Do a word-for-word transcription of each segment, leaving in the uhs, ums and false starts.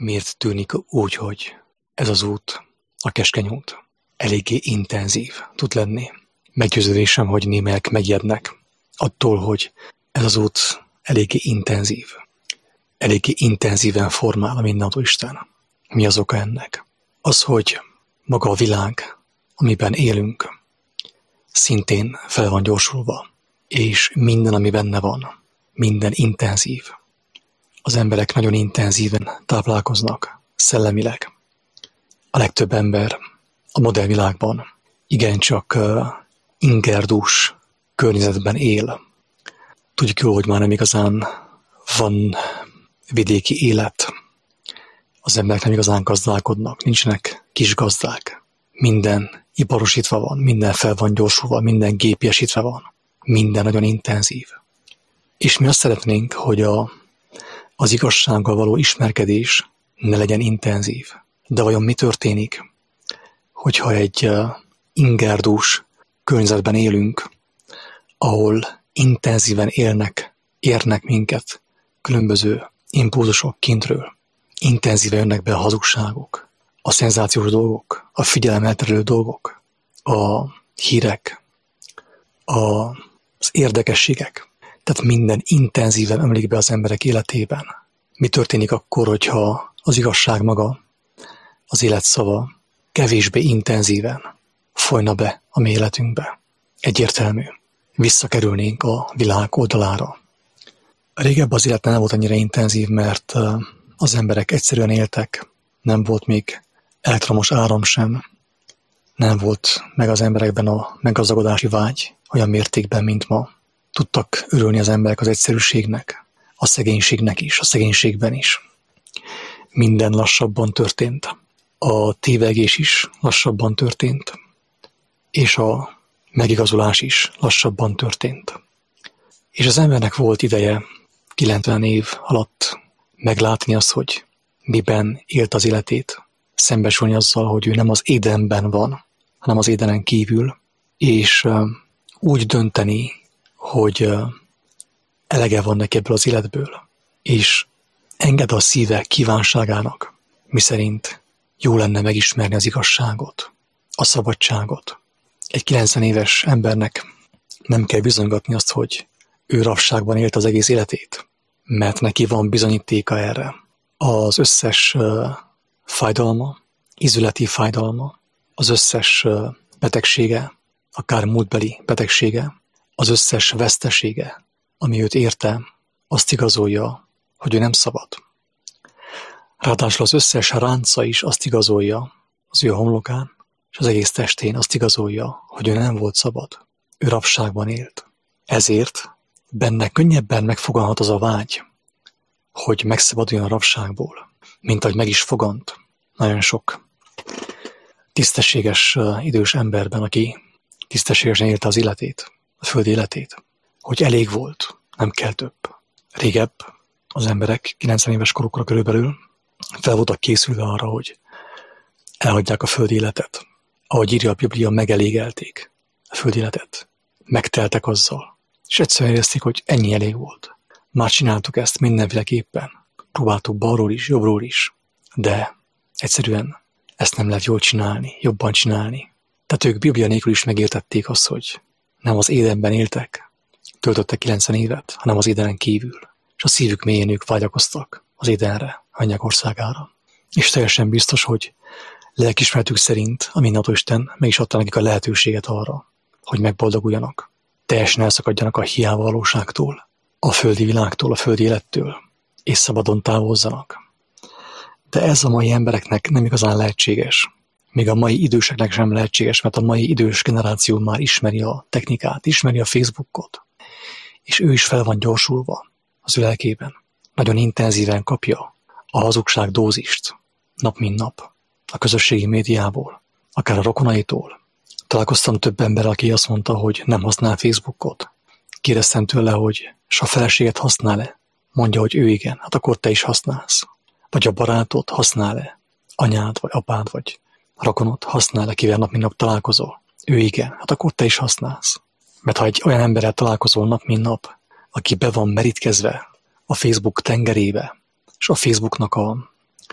miért tűnik úgy, hogy ez az út, a keskeny út, eléggé intenzív tud lenni. Meggyőződésem, hogy némelyek megijednek attól, hogy ez az út eléggé intenzív. Eléggé intenzíven formál a mindenható Isten. Mi az oka ennek? Az, hogy maga a világ, amiben élünk, szintén fel van gyorsulva, és minden, ami benne van, minden intenzív. Az emberek nagyon intenzíven táplálkoznak szellemileg. A legtöbb ember a modern világban igencsak uh, ingerdús környezetben él. Tudjuk jól, hogy már nem igazán van vidéki élet. Az emberek nem igazán gazdálkodnak, nincsenek kis gazdák. Minden iparosítva van, minden fel van gyorsulva, minden gépiesítve van. Minden nagyon intenzív. És mi azt szeretnénk, hogy a, az igazsággal való ismerkedés ne legyen intenzív. De vajon mi történik, hogyha egy uh, ingerdús környezetben élünk, ahol intenzíven élnek, érnek minket különböző impulzusok kintről. Intenzíven jönnek be a hazugságok, a szenzációs dolgok, a figyelemelterelő dolgok, a hírek, a, az érdekességek. Tehát minden intenzíven ömlik be az emberek életében. Mi történik akkor, hogyha az igazság maga, az élet szava kevésbé intenzíven folyna be a mi életünkbe? Egyértelmű. Visszakerülnénk a világ oldalára. Régebben az élet nem volt annyira intenzív, mert az emberek egyszerűen éltek, nem volt még elektromos áram sem, nem volt meg az emberekben a meggazdagodási vágy olyan mértékben, mint ma. Tudtak örülni az emberek az egyszerűségnek, a szegénységnek is, a szegénységben is. Minden lassabban történt. A tévegés is lassabban történt, és a megigazulás is lassabban történt. És az embernek volt ideje kilencven év alatt meglátni azt, hogy miben élt az életét, szembesülni azzal, hogy ő nem az Édenben van, hanem az Édenen kívül, és uh, úgy dönteni, hogy uh, elege van neki ebből az életből, és enged a szíve kívánságának, miszerint jó lenne megismerni az igazságot, a szabadságot. Egy kilencven éves embernek nem kell bizonygatni azt, hogy ő rabságban élt az egész életét, mert neki van bizonyítéka erre. Az összes uh, fájdalma, izületi fájdalma, az összes uh, betegsége, akár múltbeli betegsége, az összes vesztesége, ami őt érte, azt igazolja, hogy ő nem szabad. Ráadásul az összes ránca is azt igazolja az ő homlokán, és az egész testén azt igazolja, hogy ő nem volt szabad. Ő rabságban élt. Ezért benne könnyebben megfoganhat az a vágy, hogy megszabaduljon a rabságból, mint ahogy meg is fogant nagyon sok tisztességes idős emberben, aki tisztességesen élte az életét, a földi életét, hogy elég volt, nem kell több. Régebb az emberek kilencven éves korukra körülbelül fel voltak készülve arra, hogy elhagyják a földi életet. Ahogy írja a Biblia, megelégelték a földi életet. Megteltek azzal, és egyszerűen érezték, hogy ennyi elég volt. Már csináltuk ezt mindenféleképpen. Próbáltuk balról is, jobbról is, de egyszerűen ezt nem lehet jól csinálni, jobban csinálni. Tehát ők Biblia nélkül is megértették azt, hogy nem az Édenben éltek, töltöttek kilencven évet, hanem az Édenen kívül. És a szívük mélyén ők vágyakoztak az Édenre, anyák országára. És teljesen biztos, hogy lelkiismeretük szerint a mindenható Isten meg is adta nekik a lehetőséget arra, hogy megboldoguljanak. Teljesen elszakadjanak a hiába valóságtól, a földi világtól, a földi élettől, és szabadon távozzanak. De ez a mai embereknek nem igazán lehetséges. Még a mai időseknek sem lehetséges, mert a mai idős generáció már ismeri a technikát, ismeri a Facebookot, és ő is fel van gyorsulva az ő lelkében. Nagyon intenzíven kapja a hazugság dózist, nap mint nap, a közösségi médiából, akár a rokonaitól. Találkoztam több ember, aki azt mondta, hogy nem használ Facebookot. Kérdeztem tőle, hogy s a feleséget használ-e? Mondja, hogy ő igen, hát akkor te is használsz. Vagy a barátod használ-e? Anyád, vagy apád, vagy rokonod használ-e, kivel nap mint nap találkozol? Ő igen, hát akkor te is használsz. Mert ha egy olyan emberrel találkozol nap mint nap, aki be van merítkezve a Facebook tengerébe, és a Facebooknak a,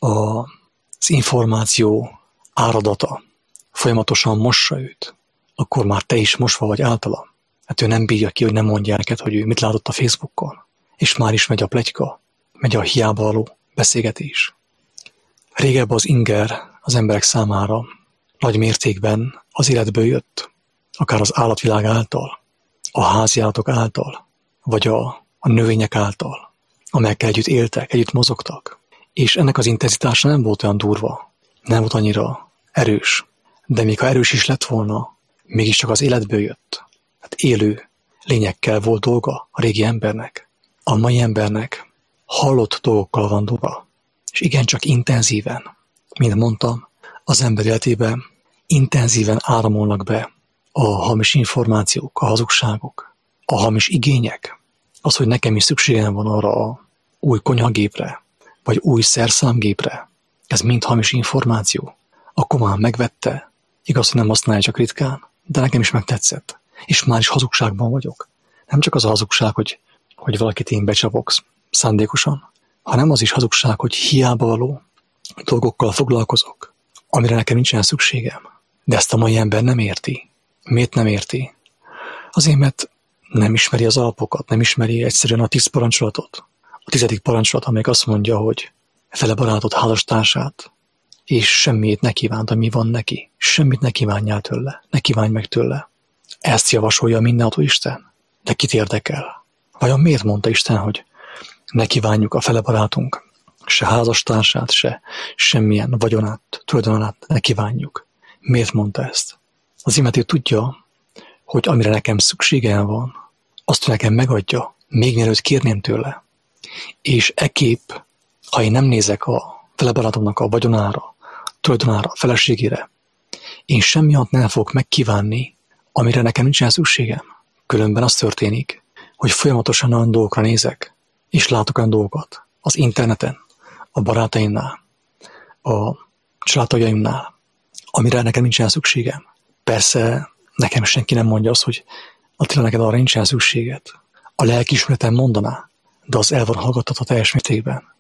az információ áradata folyamatosan mossa őt, akkor már te is mosva vagy általa. Hát ő nem bírja ki, hogy nem mondja neked, hogy ő mit látott a Facebookon. És már is megy a pletyka, megy a hiába való beszélgetés. Régebben az inger az emberek számára nagy mértékben az életből jött, akár az állatvilág által, a háziállatok által, vagy a, a növények által, amelyekkel együtt éltek, együtt mozogtak. És ennek az intenzitása nem volt olyan durva, nem volt annyira erős, de még ha erős is lett volna, mégiscsak az életből jött. Hát élő lényekkel volt dolga a régi embernek. A mai embernek hallott dolgokkal van dolga, és igencsak intenzíven, mint mondtam, az ember életében intenzíven áramolnak be a hamis információk, a hazugságok, a hamis igények, az, hogy nekem is szükségem van arra a új konyhagépre, vagy új szerszámgépre, ez mind hamis információ. Akkor már megvette, igaz, hogy nem használja csak ritkán, de nekem is megtetszett, és már is hazugságban vagyok. Nem csak az a hazugság, hogy, hogy valakit én becsapogsz szándékosan, hanem az is hazugság, hogy hiába való dolgokkal foglalkozok, amire nekem nincsen szükségem. De ezt a mai ember nem érti. Miért nem érti? Azért, mert nem ismeri az alapokat, nem ismeri egyszerűen a tíz parancsolatot. A tizedik parancsolat, amelyik azt mondja, hogy fele barátot, házastársát, és semmit ne kívánt, ami van neki. Semmit ne kívánjál tőle, ne kívánj meg tőle. Ezt javasolja mindenható Isten. De kit érdekel? Vajon miért mondta Isten, hogy ne kívánjuk a fele barátunk, se házastársát, se semmilyen vagyonát, tulajdonát ne kívánjuk? Miért mondta ezt? Az imető tudja, hogy amire nekem szükségem van, azt nekem megadja, még mielőtt kérném tőle. És ekképp, ha én nem nézek a fele barátomnak a vagyonára, tulajdonára, a feleségére, én semmiatt nem fogok megkívánni, amire nekem nincsen szükségem. Különben az történik, hogy folyamatosan olyan dolgokra nézek, és látok olyan dolgokat az interneten, a barátaimnál, a családtagjaimnál, amire nekem nincsen szükségem. Persze nekem senki nem mondja azt, hogy Attila, neked arra nincsen szükséged. A lelkiismeretem mondaná, de az el van hallgattatva teljes mértékben.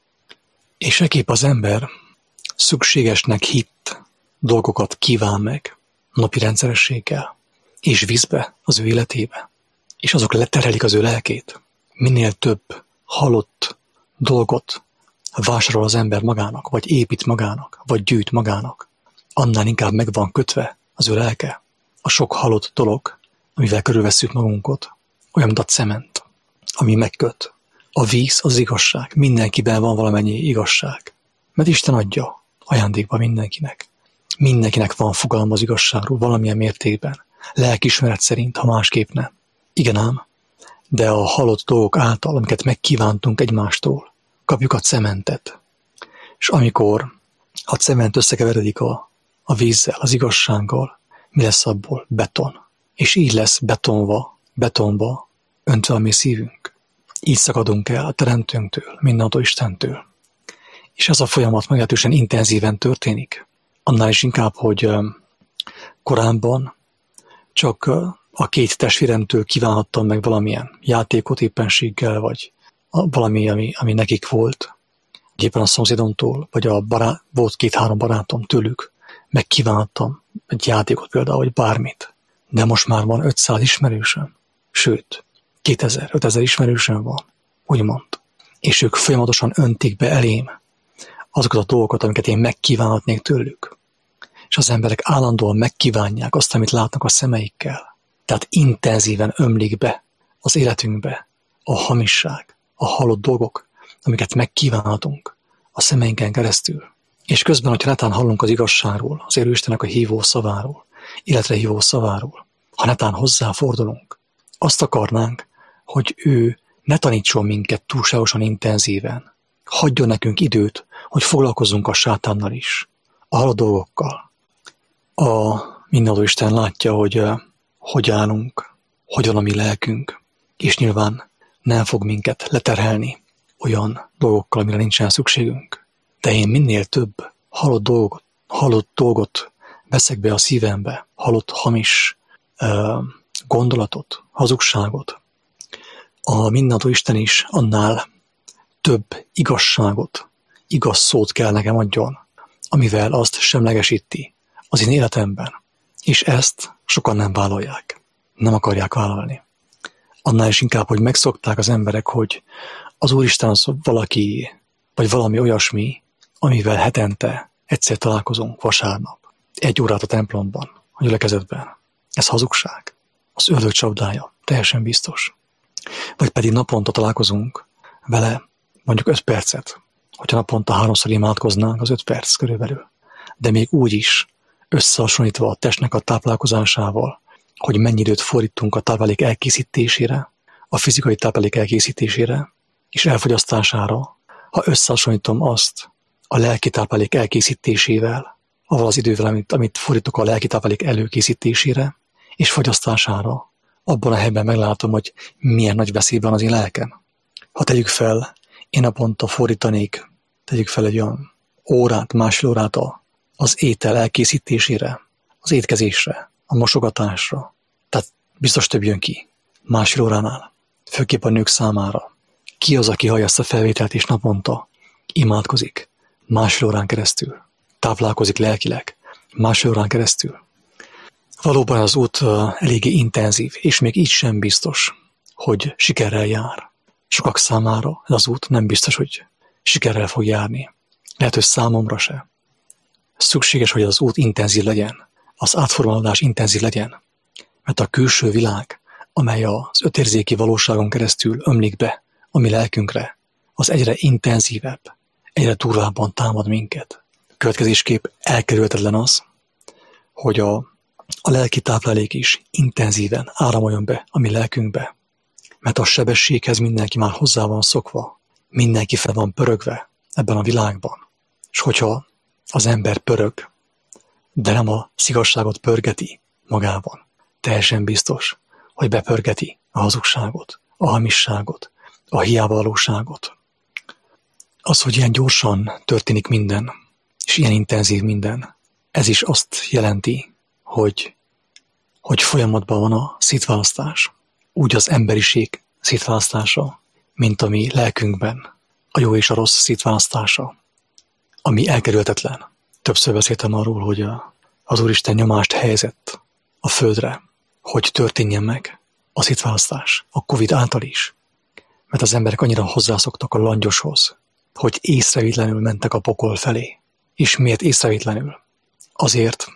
És ekképp az ember szükségesnek hitt dolgokat kíván meg napi rendszerességgel, és visz be az ő életébe, és azok leterelik az ő lelkét. Minél több halott dolgot vásárol az ember magának, vagy épít magának, vagy gyűjt magának, annál inkább meg van kötve az ő lelke. A sok halott dolog, amivel körülvesszük magunkat, olyan, mint a cement, ami megköt. A víz az igazság, mindenkiben van valamennyi igazság, mert Isten adja ajándékba mindenkinek. Mindenkinek van fogalma az igazságról valamilyen mértékben, lelkiismeret szerint, ha másképp nem. Igen ám, de a halott dolgok által, amiket megkívántunk egymástól, kapjuk a cementet. És amikor a cement összekeveredik a, a vízzel, az igazsággal, mi lesz abból? Beton. És így lesz betonva, betonba öntve a mi szívünk. Így szakadunk el a Teremtőnktől, mindenható Istentől. És ez a folyamat meglehetősen intenzíven történik. Annál is inkább, hogy korábban csak a két testvéremtől kívánhattam meg valamilyen játékot éppenséggel, vagy valami, ami, ami nekik volt. Éppen a szomszédomtól, vagy a barát, volt két-három barátom tőlük, megkívánhattam egy játékot például, vagy bármit. De most már van ötszáz ismerősöm, sőt, kétezer, ötezer ismerősöm van, úgymond. És ők folyamatosan öntik be elém azokat a dolgokat, amiket én megkívánhatnék tőlük. És az emberek állandóan megkívánják azt, amit látnak a szemeikkel. Tehát intenzíven ömlik be az életünkbe a hamisság, a halott dolgok, amiket megkívánhatunk a szemeinken keresztül. És közben, hogyha netán hallunk az igazságról, az élő Istennek a hívó szaváról, életre hívó szaváról, ha netán hozzáfordulunk, azt akarnánk, hogy ő ne tanítson minket túlságosan intenzíven. Hagyjon nekünk időt, hogy foglalkozzunk a sátánnal is, a halott dolgokkal. A mindenható Isten látja, hogy uh, hogy állunk, hogy van a mi lelkünk, és nyilván nem fog minket leterhelni olyan dolgokkal, amire nincsen szükségünk. De én minél több halott dolgot, halott dolgot veszek be a szívembe, halott hamis uh, gondolatot, hazugságot, a mindenható Isten is annál több igazságot igaz szót kell nekem adjon, amivel azt semlegesíti az én életemben. És ezt sokan nem vállalják. Nem akarják vállalni. Annál is inkább, hogy megszokták az emberek, hogy az Úristen az valaki, vagy valami olyasmi, amivel hetente egyszer találkozunk vasárnap. Egy órát a templomban, a gyülekezetben. Ez hazugság. Az ördög csapdája. Teljesen biztos. Vagy pedig naponta találkozunk vele mondjuk öt percet. Hogyha naponta háromszor imádkoznánk, az öt perc körülbelül. De még úgy is összehasonlítva a testnek a táplálkozásával, hogy mennyi időt fordítunk a táplálék elkészítésére, a fizikai táplálék elkészítésére és elfogyasztására, ha összehasonlítom azt a lelki táplálék elkészítésével, avval az idővel, amit, amit fordítok a lelki táplálék előkészítésére és fogyasztására, abban a helyben meglátom, hogy milyen nagy veszélyben az én lelkem. Ha tegyük fel, én naponta fordítanék, tegyük fel egy olyan órát, másfél órát az étel elkészítésére, az étkezésre, a mosogatásra. Tehát biztos több jön ki másfél óránál, főképp a nők számára. Ki az, aki hallja ezt a felvételt és naponta imádkozik másfél órán keresztül, táplálkozik lelkileg másfél órán keresztül? Valóban az út eléggé intenzív, és még így sem biztos, hogy sikerrel jár. Sokak számára ez az út nem biztos, hogy sikerrel fog járni. Lehet, hogy számomra se. Szükséges, hogy az út intenzív legyen, az átformálódás intenzív legyen, mert a külső világ, amely az ötérzéki valóságon keresztül ömlik be a mi lelkünkre, az egyre intenzívebb, egyre durvábban támad minket. Következésképp elkerülhetetlen az, hogy a, a lelki táplálék is intenzíven áramoljon be a mi lelkünkbe, mert a sebességhez mindenki már hozzá van szokva, mindenki fel van pörögve ebben a világban. És hogyha az ember pörög, de nem a szigazságot pörgeti magában, teljesen biztos, hogy bepörgeti a hazugságot, a hamisságot, a hiávalóságot. Az, hogy ilyen gyorsan történik minden, és ilyen intenzív minden, ez is azt jelenti, hogy, hogy folyamatban van a szétválasztás. Úgy az emberiség szétválasztása, mint a mi lelkünkben a jó és a rossz szétválasztása, ami elkerülhetetlen. Többször beszéltem arról, hogy a, az Úristen nyomást helyezett a földre, hogy történjen meg a szétválasztás, a Covid által is. Mert az emberek annyira hozzászoktak a langyoshoz, hogy észrevétlenül mentek a pokol felé. És miért észrevétlenül? Azért,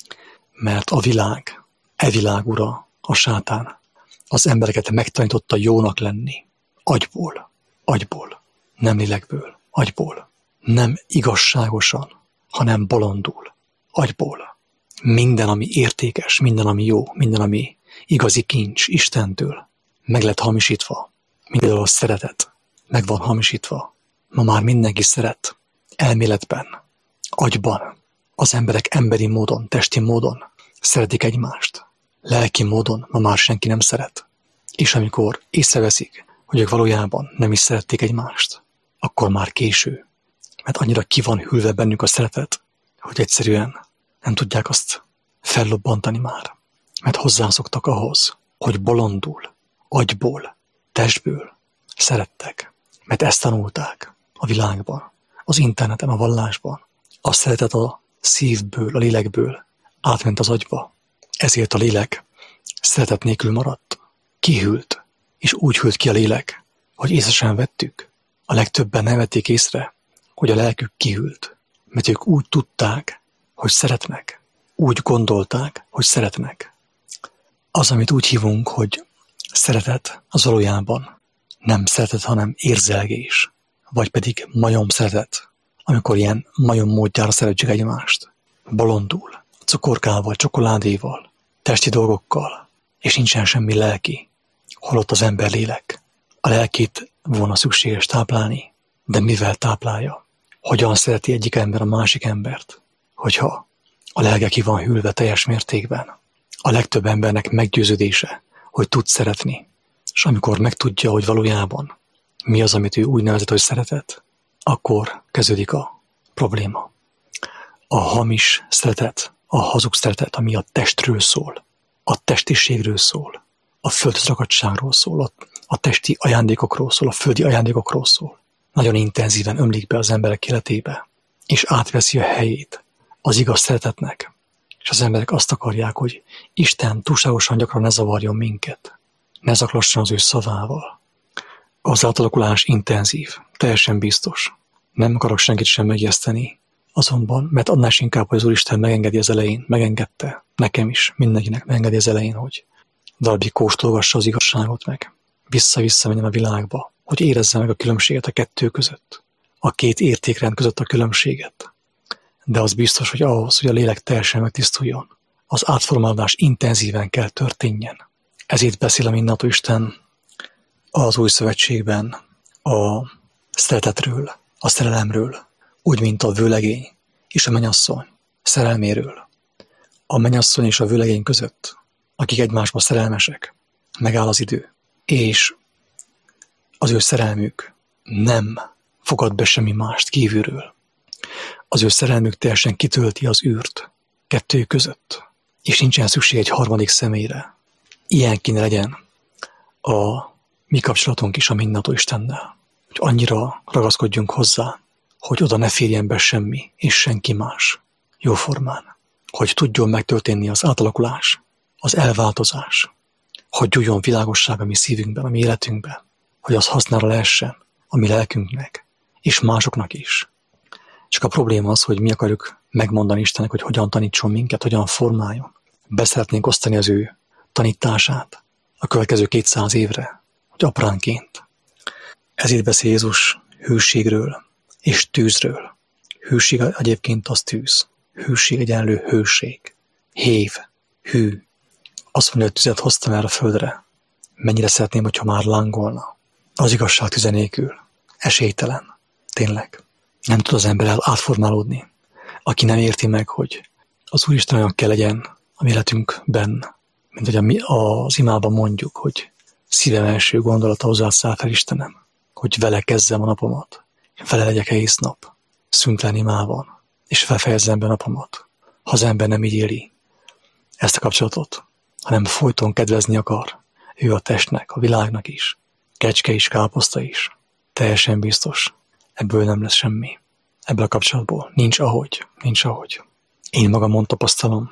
mert a világ, e világ ura, a sátán, az embereket megtanította jónak lenni. Agyból, agyból, nem lélekből, agyból. Nem igazságosan, hanem bolondul, agyból. Minden, ami értékes, minden, ami jó, minden, ami igazi kincs Istentől, meg lett hamisítva. Mindenhol a szeretet meg van hamisítva. Ma már mindenki szeret, elméletben, agyban. Az emberek emberi módon, testi módon szeretik egymást. Lelki módon ma már senki nem szeret. És amikor észreveszik, hogy ők valójában nem is szerették egymást, akkor már késő. Mert annyira ki van hűlve bennük a szeretet, hogy egyszerűen nem tudják azt fellobbantani már. Mert hozzászoktak ahhoz, hogy bolondul, agyból, testből szerettek. Mert ezt tanulták a világban, az interneten, a vallásban. A szeretet a szívből, a lélekből átment az agyba. Ezért a lélek szeretet nélkül maradt. Kihűlt, és úgy hűlt ki a lélek, hogy észre sem vettük. A legtöbben nem vették észre, hogy a lelkük kihűlt, mert ők úgy tudták, hogy szeretnek. Úgy gondolták, hogy szeretnek. Az, amit úgy hívunk, hogy szeretet, az valójában nem szeretet, hanem érzelgés, vagy pedig majom szeretet, amikor ilyen majom módjára szeretjük egymást. Bolondul, cukorkával, csokoládéval, testi dolgokkal, és nincsen semmi lelki, holott az ember lélek. A lelkét volna szükséges táplálni, de mivel táplálja? Hogyan szereti egyik ember a másik embert? Hogyha a lelke ki van hűlve teljes mértékben. A legtöbb embernek meggyőződése, hogy tud szeretni. És amikor megtudja, hogy valójában mi az, amit ő úgy nevezett, hogy szeretet, akkor kezdődik a probléma. A hamis szeretet, a hazug szeretet, ami a testről szól, a testiségről szól, a földhöz ragadtságról szól, a testi ajándékokról szól, a földi ajándékokról szól. nagyon intenzíven ömlik be az emberek életébe, és átveszi a helyét az igaz szeretetnek, és az emberek azt akarják, hogy Isten túlságosan gyakran ne zavarjon minket, ne zaklasson az ő szavával. Az átalakulás intenzív, teljesen biztos. Nem akarok senkit sem megijeszteni, azonban, mert annál is inkább, hogy az Úristen megengedi az elején, megengedte, nekem is, mindenkinek megengedi az elején, hogy darabig kóstolgassa az igazságot meg. Vissza-vissza menjen a világba, hogy érezze meg a különbséget a kettő között, a két értékrend között a különbséget. De az biztos, hogy ahhoz, hogy a lélek teljesen megtisztuljon, az átformálódás intenzíven kell történjen. Ezért beszél a mindenható Isten az Új Szövetségben a szeretetről, a szerelemről, úgy, mint a vőlegény és a mennyasszony szerelméről. A mennyasszony és a vőlegény között, akik egymásba szerelmesek, megáll az idő, és az ő szerelmük nem fogad be semmi mást kívülről. Az ő szerelmük teljesen kitölti az űrt kettő között, és nincsen szükség egy harmadik személyre. Ilyen kéne legyen a mi kapcsolatunk is a mindenható Istennel, hogy annyira ragaszkodjunk hozzá, hogy oda ne férjen be semmi és senki más jóformán, hogy tudjon megtörténni az átalakulás, az elváltozás, hogy gyújjon világosság a mi szívünkben, a mi életünkben, hogy az hasznára lehessen a mi lelkünknek, és másoknak is. Csak a probléma az, hogy mi akarjuk megmondani Istennek, hogy hogyan tanítson minket, hogyan formáljon. Beszeretnénk osztani az ő tanítását a következő kétszáz évre, hogy apránként. Ezért beszél Jézus hűségről és tűzről. Hűség egyébként az tűz. Hűség egyenlő hőség. Hév, hű. Azt mondja, hogy tüzet hoztam erre a földre. Mennyire szeretném, hogyha már lángolna. Az igazság tüze nélkül. Esélytelen. Tényleg. Nem tud az ember átformálódni. Aki nem érti meg, hogy az Úristen olyan kell legyen a mi életünkben, mint hogy az imában mondjuk, hogy szívem első gondolata hozzád száll fel Istenem, hogy vele kezdem a napomat, vele legyek egész nap, szüntelen imában, és felfejezzem be napomat. Ha az ember nem így éli ezt a kapcsolatot, hanem folyton kedvezni akar, ő a testnek, a világnak is, kecske is, káposzta is, teljesen biztos, ebből nem lesz semmi. Ebből a kapcsolatból nincs ahogy, nincs ahogy. Én magamon tapasztalom,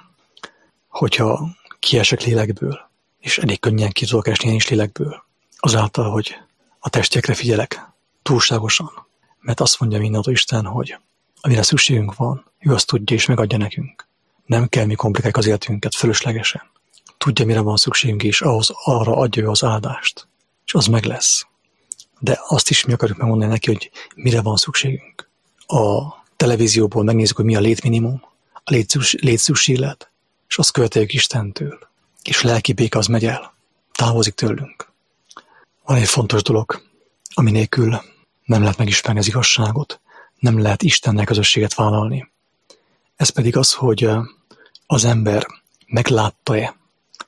hogyha kiesek lélekből, és elég könnyen ki tudok esni én is lélekből, azáltal, hogy a testekre figyelek túlságosan, mert azt mondja mindenható Isten, hogy amire szükségünk van, ő azt tudja és megadja nekünk. Nem kell mi komplikáljuk az életünket fölöslegesen. Tudja, mire van szükségünk, és ahhoz arra adja ő az áldást, és az meg lesz. De azt is mi akarjuk megmondani neki, hogy mire van szükségünk. A televízióból megnézzük, hogy mi a létminimum, a létszükséglet, és azt követeljük Istentől. És a lelki béke az megy el, távozik tőlünk. Van egy fontos dolog, ami nélkül nem lehet megismerni az igazságot, nem lehet Istennel közösséget vállalni. Ez pedig az, hogy az ember meglátta-e,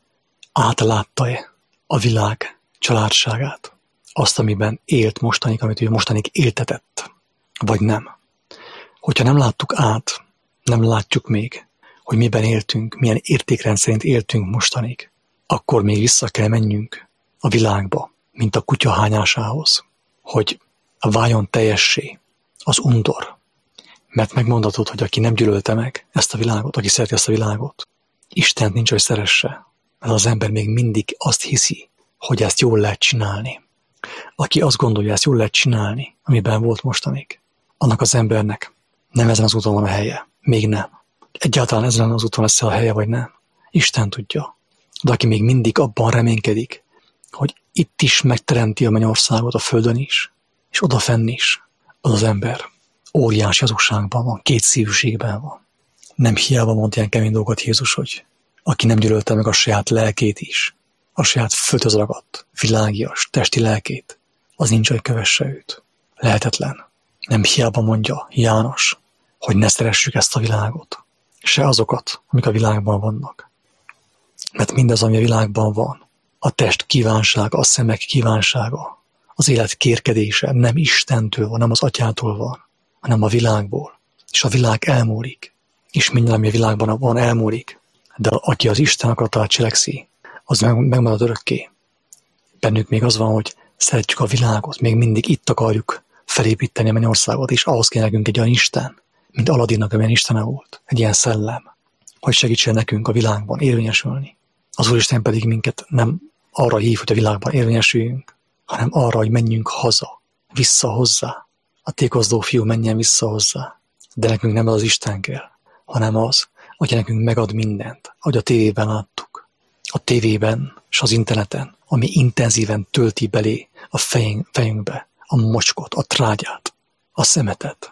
átlátta-e a világ családságát, azt, amiben élt mostanig, amit ő mostanig éltetett, vagy nem. Hogyha nem láttuk át, nem látjuk még, hogy miben éltünk, milyen értékrend szerint éltünk mostanig, akkor még vissza kell menjünk a világba, mint a kutya hányásához, hogy váljon teljessé az undor. Mert megmondatod, hogy aki nem gyűlölte meg ezt a világot, aki szereti ezt a világot, Istent nincs, hogy szeresse, mert az ember még mindig azt hiszi, hogy ezt jól lehet csinálni. Aki azt gondolja, ezt jól lehet csinálni, amiben volt mostanig, annak az embernek nem ezen az úton van a helye, még nem. Egyáltalán ezen az úton lesz a helye, vagy nem. Isten tudja. De aki még mindig abban reménykedik, hogy itt is megteremti a mennyországot a földön is, és odafenn is, az az ember óriási hazugságban van, kétszívűségben van. Nem hiába mond ilyen kemény dolgot Jézus, hogy aki nem gyűlölte meg a saját lelkét is, a saját földhöz ragadt, világias, testi lelkét, az nincs, hogy kövesse őt. Lehetetlen. Nem hiába mondja János, hogy ne szeressük ezt a világot, se azokat, amik a világban vannak. Mert mindaz, ami a világban van, a test kívánsága, a szemek kívánsága, az élet kérkedése nem Istentől van, nem az Atyától van, hanem a világból. És a világ elmúlik. És minden, ami a világban van, elmúlik. De aki az Isten akaratát cselekszi, az megmarad örökké. Bennük még az van, hogy szeretjük a világot, még mindig itt akarjuk felépíteni a mennyországot, és ahhoz kell nekünk egy olyan Isten, mint Aladinnak, amilyen istene volt, egy ilyen szellem, hogy segítsen nekünk a világban érvényesülni. Az Úristen pedig minket nem arra hív, hogy a világban érvényesüljünk, hanem arra, hogy menjünk haza, vissza hozzá. A tékozdó fiú menjen vissza hozzá. De nekünk nem az az Isten kell, hanem az, hogy nekünk megad mindent, ahogy a tévében láttuk. A tévében és az interneten, ami intenzíven tölti belé a fejünk, fejünkbe a mocskot, a trágyát, a szemetet.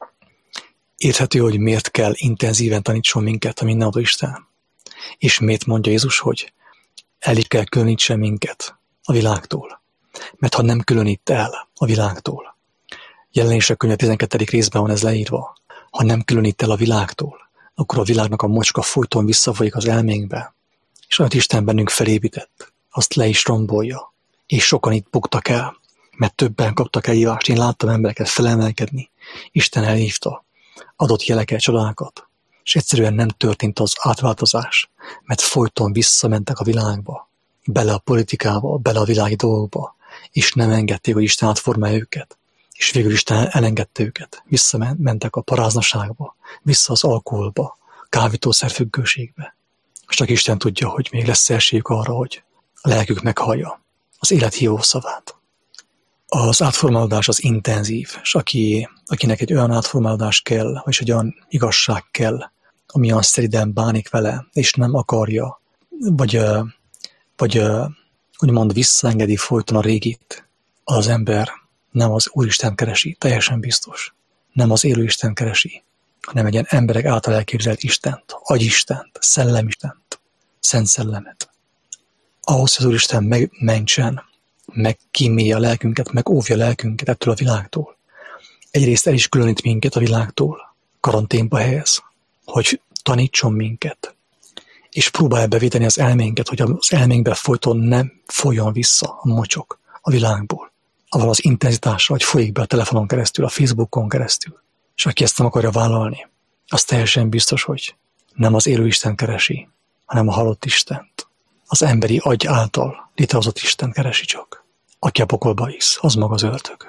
Érthető, hogy miért kell intenzíven tanítson minket a mindenható Isten. És miért mondja Jézus, hogy el is kell különítsen minket a világtól. Mert ha nem különít el a világtól, Jelenések könyve tizenkettedik részben van ez leírva, ha nem különít el a világtól, akkor a világnak a mocska folyton visszafolyik az elménkbe, és amit Isten bennünk felépített, azt le is rombolja. És sokan itt buktak el, mert többen kaptak elhívást. Én láttam embereket felemelkedni. Isten elhívta, adott jeleket, csodákat, és egyszerűen nem történt az átváltozás, mert folyton visszamentek a világba, bele a politikába, bele a világi dolgokba, és nem engedték, hogy Isten átformálja őket. És végül Isten elengedte őket. Visszamentek a paráznaságba, vissza az alkoholba, kábítószer függőségbe. És csak Isten tudja, hogy még lesz esélyük arra, hogy a lelkük meghallja az élet hívó szavát. Az átformálódás az intenzív, és aki, akinek egy olyan átformálódás kell, vagy egy olyan igazság kell, ami olyan szeriden bánik vele, és nem akarja, vagy, vagy úgymond visszaengedi folyton a régit, az ember nem az Úristen keresi, teljesen biztos. Nem az élő Isten keresi, hanem egy ilyen emberek által elképzelt Istent, Agyistent, Szellemistent, Szent Szellemet. Ahhoz, hogy az Úristen megmentsen, megkímélje a lelkünket, megóvja a lelkünket ettől a világtól. Egyrészt el is különít minket a világtól, karanténba helyez, hogy tanítson minket, és próbálja bevéteni az elménket, hogy az elménkbe folyton nem folyjon vissza a mocsok a világból, avval az intenzitással, hogy folyik be a telefonon keresztül, a Facebookon keresztül. És aki ezt nem akarja vállalni, az teljesen biztos, hogy nem az élő Isten keresi, hanem a halott Istent. Az emberi agy által létrehozott Isten keresi csak. Aki a pokolba visz, az maga az ördög.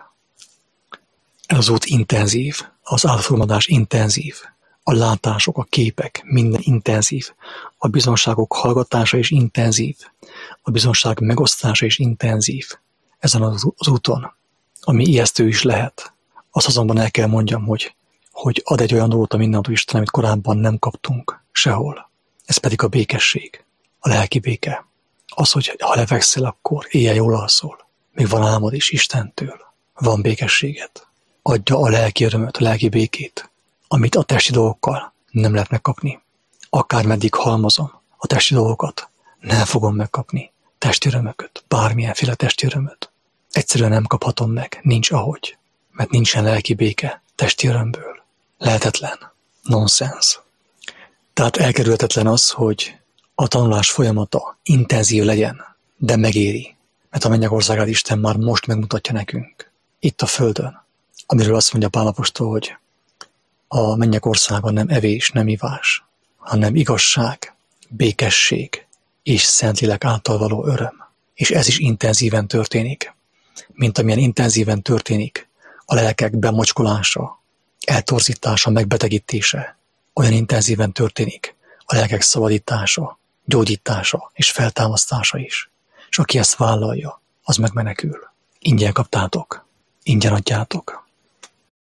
Ez az út intenzív, az átformadás intenzív, a látások, a képek, minden intenzív, a bizonságok hallgatása is intenzív, a bizonság megosztása is intenzív. Ezen az úton, ami ijesztő is lehet, azt azonban el kell mondjam, hogy, hogy ad egy olyan dolgot a mindenható Isten, amit korábban nem kaptunk sehol. Ez pedig a békesség, a lelki béke. Az, hogy ha lefekszel, akkor éjjel jól alszol. Még van álmod is Istentől. Van békességet. Adja a lelki örömöt, a lelki békét, amit a testi dolgokkal nem lehet megkapni. Akármeddig halmozom a testi dolgokat, nem fogom megkapni testi örömöket, bármilyenféle testi örömöt. Egyszerűen nem kaphatom meg, nincs ahogy, mert nincsen lelki béke testi örömből. Lehetetlen. Nonsens. Tehát elkerülhetetlen az, hogy a tanulás folyamata intenzív legyen, de megéri. Mert a mennyek országát Isten már most megmutatja nekünk, itt a földön, amiről azt mondja Pál apostol, hogy a mennyek országa nem evés, nem ivás, hanem igazság, békesség és Szentlélek által való öröm. És ez is intenzíven történik, mint amilyen intenzíven történik a lelkek bemocskolása, eltorzítása, megbetegítése. Olyan intenzíven történik a lelkek szabadítása, gyógyítása és feltámasztása is. És aki ezt vállalja, az megmenekül. Ingyen kaptátok, ingyen adjátok.